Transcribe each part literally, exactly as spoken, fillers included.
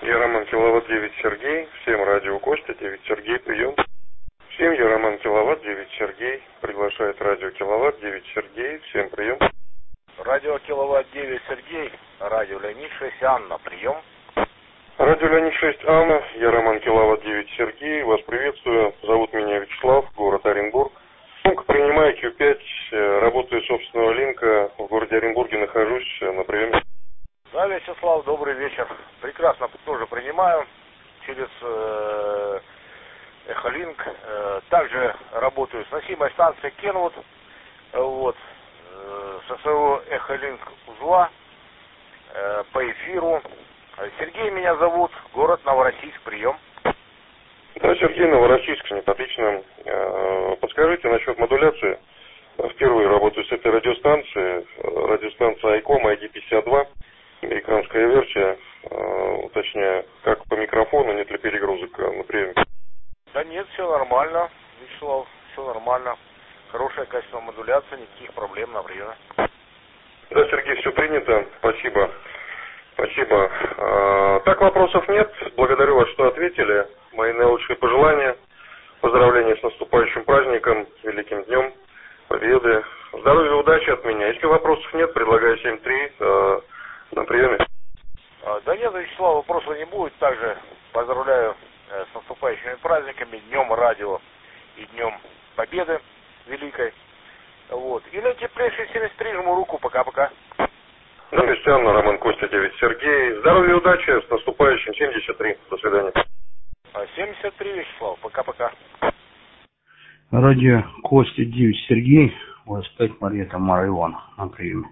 Я Роман Киловатт девять Сергей, всем радио Костя девять Сергей, прием. Всем я Роман Киловатт девять Сергей, приглашает радио Киловатт девять Сергей, всем прием. Радио Киловатт девять Сергей, радио Леонид шесть Анна, прием. Радио Леонид шесть Анна, я Роман Киловатт девять Сергей, вас приветствую, зовут меня Вячеслав, город Оренбург. Сумка принимаю Q пять, работаю собственного линка, в городе Оренбурге нахожусь на приеме. Да, Вячеслав, добрый вечер. Прекрасно, тоже принимаю через э, Эхолинк. Э, также работаю с носимой станцией Кенвуд. Вот, э, со своего Эхолинк узла э, по эфиру. Сергей меня зовут, город Новороссийск, прием. Да, Сергей, Новороссийск, нет, отлично. Э, подскажите насчет модуляции. Впервые работаю с этой радиостанцией. Радиостанция Айком ай ди пятьдесят два. Американская версия, э, точнее, как по микрофону, нет ли перегрузок на приеме? Да нет, все нормально, Вячеслав, все нормально. Хорошее качество модуляции, никаких проблем на приеме. Да, Сергей, все принято, спасибо. Спасибо. Э, так, вопросов нет, благодарю вас, что ответили. Мои наилучшие пожелания, поздравления с наступающим праздником, с великим днем Победы. Здоровья и удачи от меня. Если вопросов нет, предлагаю семь три. Э, На приеме. Да нет, Вячеслав, вопросов не будет. Также поздравляю с наступающими праздниками, Днем Радио и Днем Победы Великой. Вот. И на теплейший семьдесят три жму руку. Пока-пока. Да, Вестян, Роман Костя девять Сергей. Здоровья и удачи. С наступающим семьдесят три. До свидания. семьдесят три, Вячеслав. Пока-пока. Радио Костя девять Сергей. Восток Мария Тамара Иван на приеме.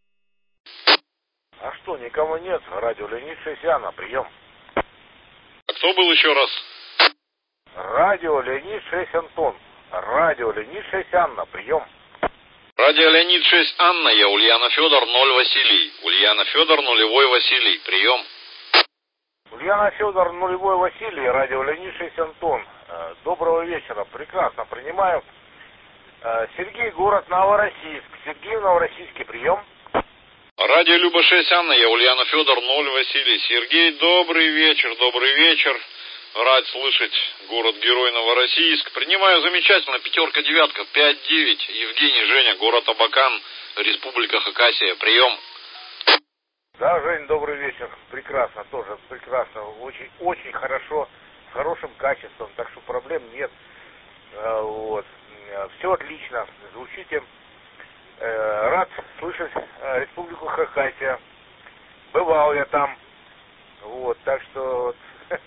А что, никого нет? Радио Леонид шесть Анна, прием. А кто был еще раз? Радио Леонид шесть Антон. Радио Леонид шесть Анна, прием. Радио Леонид шесть Анна, я Ульяна Федор ноль Василий. Ульяна Федор нулевой Василий, прием. Ульяна Федор нулевой Василий, радио Леонид шесть Антон. Доброго вечера, прекрасно принимаю. Сергей, город Новороссийск. Сергей в Новороссийске, прием. Радио Люба шесть Анна, я Ульяна Федор ноль Василий. Сергей, добрый вечер, добрый вечер. Рад слышать, город-герой Новороссийск. Принимаю замечательно, пятерка, девятка, пять девять. Евгений, Женя, город Абакан, Республика Хакасия, прием. Да, Жень, добрый вечер. Прекрасно, тоже прекрасно. Очень, очень хорошо, с хорошим качеством, так что проблем нет. Вот. Все отлично, звучите. Рад слышать Республику Хакасия. Бывал я там. Вот, так что вот,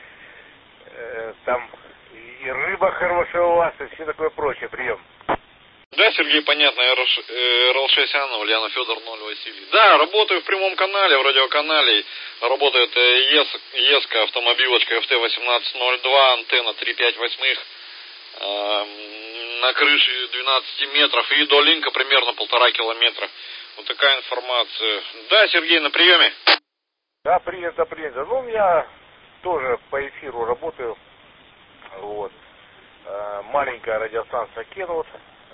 там и рыба хорошая у вас, и все такое прочее. Прием. Да, Сергей, понятно, эр эл шесть Анна, Ульяна Федор ноль Василий. Да, работаю в прямом канале, в радиоканале. Работает ЕСКа, автомобилочка эф тэ восемнадцать ноль два, антенна три пять восьмых. На крыше двенадцать метров и до линка примерно полтора километра. Вот такая информация. Да, Сергей, на приеме? Да, принято, принято. Ну, у меня тоже по эфиру работаю. Вот. Маленькая радиостанция Кенвуд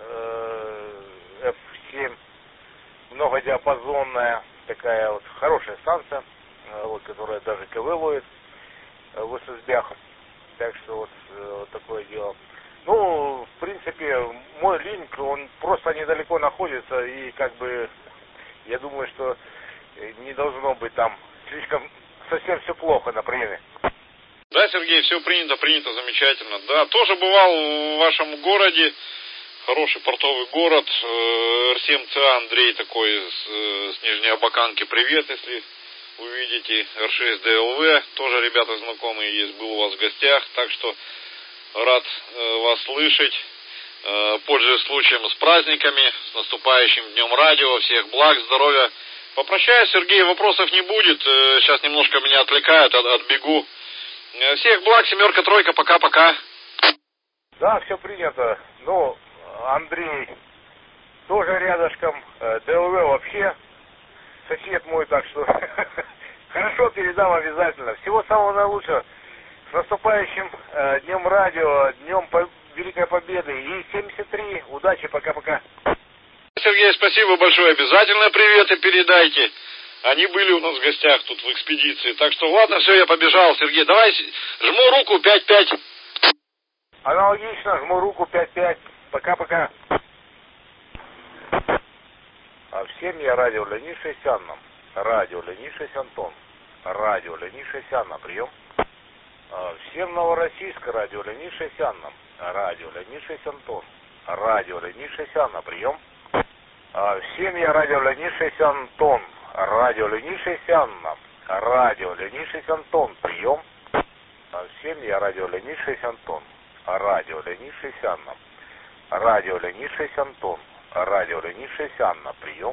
эф семь. Многодиапазонная. Такая вот хорошая станция. Вот, которая даже КВ ловит в эс эс бях. Так что вот, вот такое дело. Ну, в принципе, мой линк, он просто недалеко находится, и как бы, я думаю, что не должно быть там слишком, совсем все плохо на приеме. Да, Сергей, все принято, принято, замечательно. Да, тоже бывал в вашем городе, хороший портовый город, эр семь цэ а, Андрей такой с, с Нижней Абаканки, привет, если увидите, эр шесть дэ эл вэ, тоже ребята знакомые есть, был у вас в гостях, так что рад э, вас слышать. Э, пользуясь случаем с праздниками, с наступающим Днем Радио. Всех благ, здоровья. Попрощаюсь, Сергей, вопросов не будет. Э, сейчас немножко меня отвлекают, от, отбегу. Э, всех благ, семерка, тройка, пока-пока. Да, все принято. Ну, Андрей тоже рядышком. Э, дэ эл вэ вообще сосед мой, так что хорошо, передам обязательно. Всего самого наилучшего. С наступающим э, Днем Радио, Днем по- Великой Победы и семьдесят три. Удачи, пока-пока. Сергей, спасибо большое. Обязательно приветы передайте. Они были у нас в гостях тут в экспедиции. Так что ладно, все, я побежал, Сергей. Давай, жму руку пять-пять. Аналогично, жму руку пять-пять. Пока-пока. А всем я радио Ленившись Анна. Радио Ленившись Антон. Радио Ленившись Анна. Прием. А всем Новороссийск. Радио Ленившись Анна. Радио Ленившись Антон. Радио Ленившись Анна. Прием. А всем я радио Ленившись Антон. Радио Ленившись Анна. Радио Ленившись Антон. Прием. А всем я радио Ленившись Антон. Радио Ленившись Анна. Радио Ленившись Антон. Радио Ленившись Анна. Прием.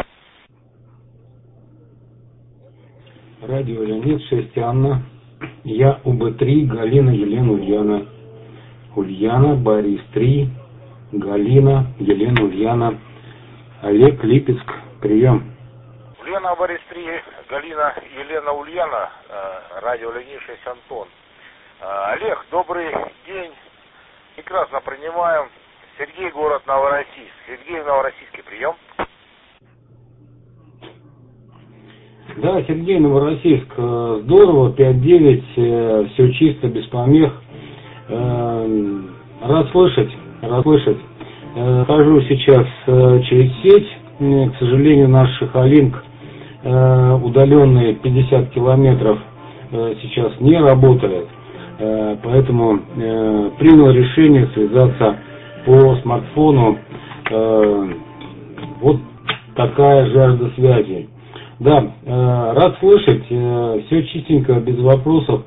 Радио Ленившись Анна. Я УБ-три, Галина, Елена, Ульяна. Ульяна, Борис три, Галина, Елена, Ульяна. Олег, Липецк. Прием. Ульяна, Борис три, Галина, Елена, Ульяна. Радио Ленившись Антон. Олег, добрый день. Прекрасно принимаем. Сергей, город Новороссийск. Сергей в Новороссийске. Прием. Да, Сергей, Новороссийск. Здорово, пять девять, все чисто, без помех. Рад слышать, рад слышать. Хожу сейчас через сеть. К сожалению, наш Шахалинк, удаленные пятьдесят километров, сейчас не работает. Поэтому принял решение связаться по смартфону. Вот такая жажда связи. Да, рад слышать, все чистенько, без вопросов.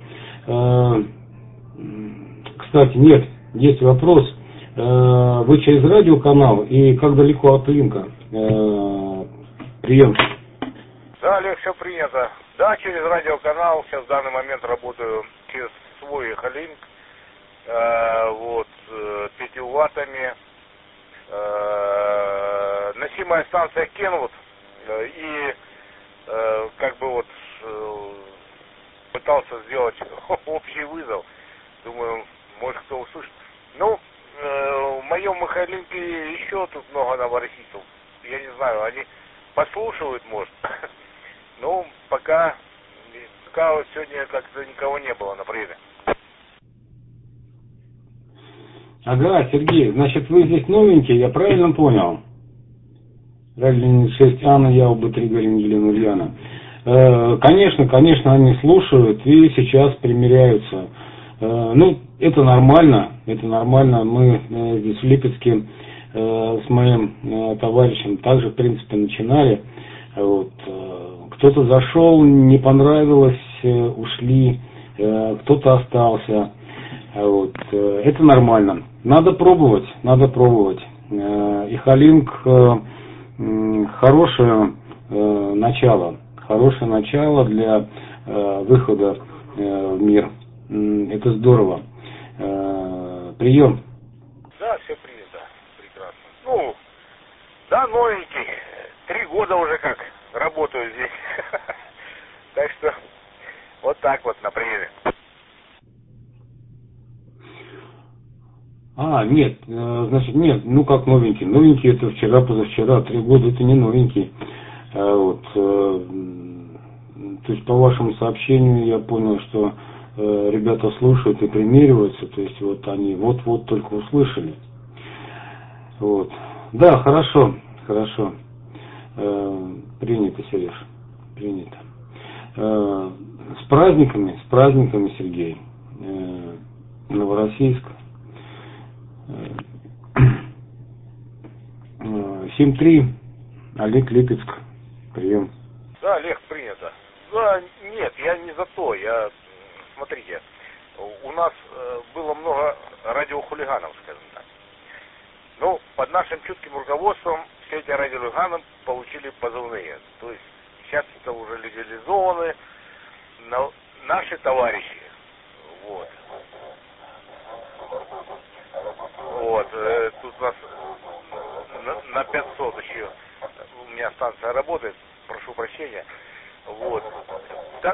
Кстати, нет, есть вопрос. Вы через радиоканал и как далеко от линка? Прием. Да, Олег, все принято. Да, через радиоканал. Сейчас в данный момент работаю через свой Халинк. Э, вот, э, пятью ваттами. Э, носимая станция Кенвуд. Э, и э, как бы вот э, пытался сделать общий вызов. Думаю, может кто услышит. Ну, э, в моем Михайлинке еще тут много новороссийцев. Я не знаю, они послушивают, может. Ну, пока, пока вот сегодня как-то никого не было на приеме. Ага, Сергей, значит, вы здесь новенький, я правильно понял? Радио шесть Анна, я УБ-три, Галина, Елена, Ульяна. Э, конечно, конечно, они слушают и сейчас примиряются. Э, ну, это нормально, это нормально. Мы э, здесь в Липецке э, с моим э, товарищем также, в принципе, начинали. Вот, э, кто-то зашел, не понравилось, э, ушли, э, кто-то остался. Вот, э, это нормально. Надо пробовать, надо пробовать. Э, и Халинк э, э, хорошее э, начало, хорошее начало для э, выхода э, в мир. Это здорово. Э, прием. Да, все принято. Прекрасно. Ну, да, новенький. Три года уже как работаю здесь. Так что вот так вот на приеме. А, нет, э, значит, нет, ну как новенький. Новенький это вчера, позавчера, три года это не новенький. Э, вот, э, то есть по вашему сообщению я понял, что э, ребята слушают и примериваются, то есть вот они вот-вот только услышали. Вот. Да, хорошо, хорошо. Э, принято, Сереж, принято. Э, с праздниками, с праздниками, Сергей. Э, Новороссийск. семь три, Олег, Липецк. Прием. Да, Олег, принято. Да, нет, я не за то. Я, смотрите, у нас было много радиохулиганов, скажем так. Ну, под нашим чутким руководством все эти радиохулиганы получили позывные. То есть сейчас это уже легализованы. Но наши товарищи, вот. Вот, э, тут у нас на, на пятьсот еще у меня станция работает, прошу прощения. Вот. Так,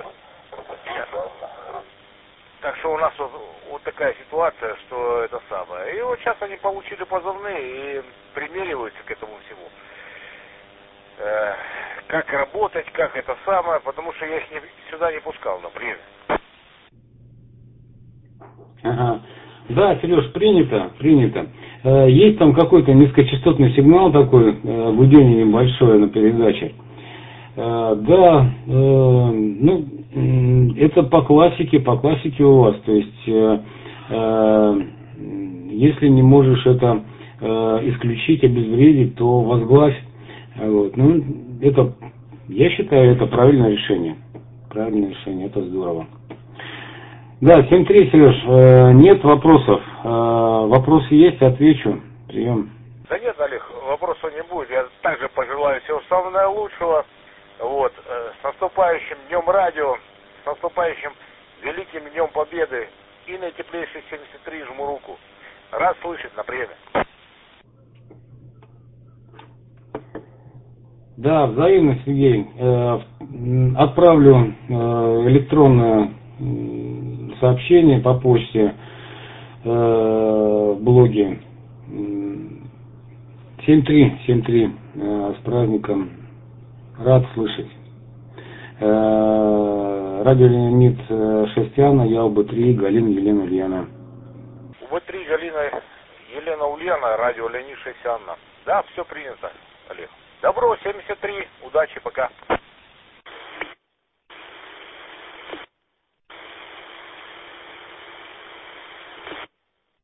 так что у нас вот, вот такая ситуация, что это самое. И вот сейчас они получили позывные и примериваются к этому всему. Э, как работать, как это самое, потому что я их не, сюда не пускал, например. Ага. Да, Сереж, принято, принято. Э, есть там какой-то низкочастотный сигнал такой, э, гудение небольшое на передаче. Э, да, э, ну, э, это по классике, по классике у вас. То есть, э, э, если не можешь это э, исключить, обезвредить, то возглавь. Вот. Ну, это, я считаю, это правильное решение. Правильное решение, это здорово. Да, семь три, Сереж, э, нет вопросов. Э, вопросы есть, отвечу. Прием. Да нет, Олег, вопросов не будет. Я также пожелаю всего самого наилучшего. Вот. Э, с наступающим Днем Радио, с наступающим Великим Днем Победы. И на теплейший семьдесят три жму руку. Рад слышать, на время. Да, взаимно, Сергей. Э, отправлю э, электронное сообщение по почте э, блоге семь три, семь три э, с праздником. Рад слышать. Э, радио Леонид Шестяна, я ОБ три, Галина Елена Ульяна. ОБ три, Галина Елена Ульяна, радио Леонид Шестяна. Да, все принято, Олег. Добро, семьдесят три, удачи, пока.